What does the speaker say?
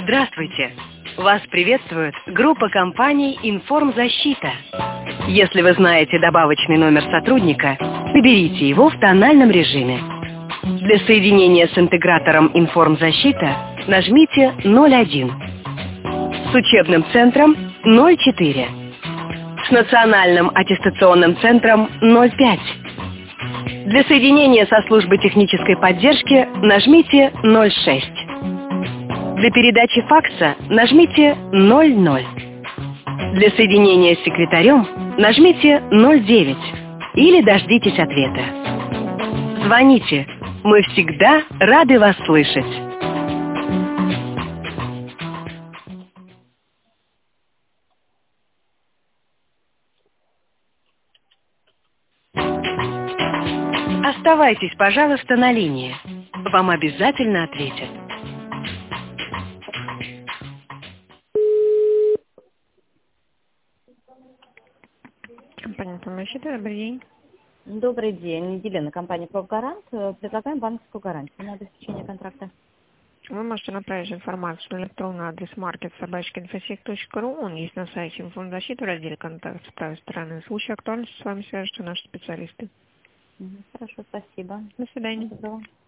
Здравствуйте! Вас приветствует группа компаний «Информзащита». Если вы знаете добавочный номер сотрудника, наберите его в тональном режиме. Для соединения с интегратором «Информзащита» нажмите 01. С учебным центром 04. С национальным аттестационным центром 05. Для соединения со службой технической поддержки нажмите 06. Для передачи факса нажмите 00. Для соединения с секретарем нажмите 09 или дождитесь ответа. Звоните, мы всегда рады вас слышать. Оставайтесь, пожалуйста, на линии. Вам обязательно ответят. Компания «Информзащита», добрый день. Добрый день. Елена, компания «Профгарант». Предлагаем банковскую гарантию на обеспечение контракта. Вы можете направить информацию на электронный адрес market@infosec.ru. Он есть на сайте «Информзащиты» в разделе «Контакт» с правой стороны. В случае актуальности с вами свяжутся наши специалисты. Хорошо, спасибо. До свидания. Спасибо.